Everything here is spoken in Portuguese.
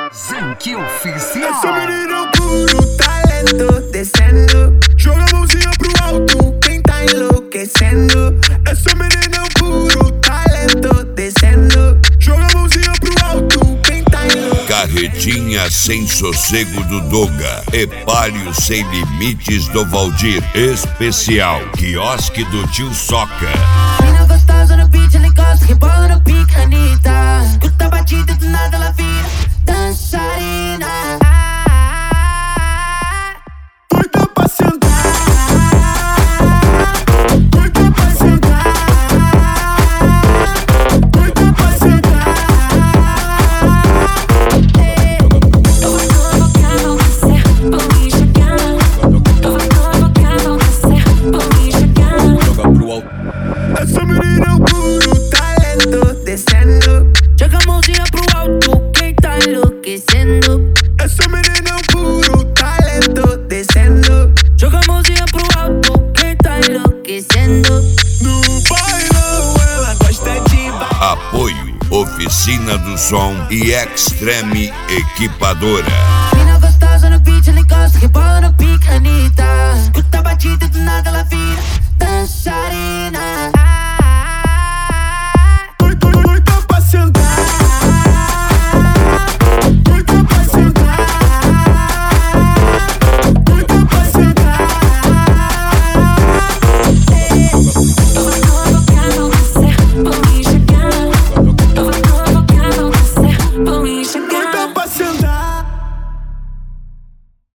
Zenk Oficial. Essa menina é um puro talento, descendo. Joga a mãozinha pro alto, quem tá enlouquecendo. Essa menina é um puro talento, descendo. Joga a mãozinha pro alto, quem tá enlouquecendo. Carretinha sem sossego do Doga, Epálio sem limites do Valdir. Especial quiosque do tio Soca. Mina gostosa no beat, ela encosta, rebola no pique, Anitta. Escuta a batida, do nada ela vira dançarina. Doida pra sentar, doida pra sentar, doida pra sentar. Eu vou provocar você, vou me jogar. Eu vou provocar você, vou me jogar. Joga pro alto. Essa menina é um puro talento, descendo. Joga a mãozinha pro alto, quem tá enlouquecendo. Essa menina é um puro talento, descendo. Joga a mãozinha pro alto, quem tá enlouquecendo. No bailão ela gosta de bailar. Apoio Oficina do Som e Extreme Equipadora. Mina gostosa no beat, ela encosta, rebola no pique, Anitta. Escuta a batida, do nada ela vira dançarina.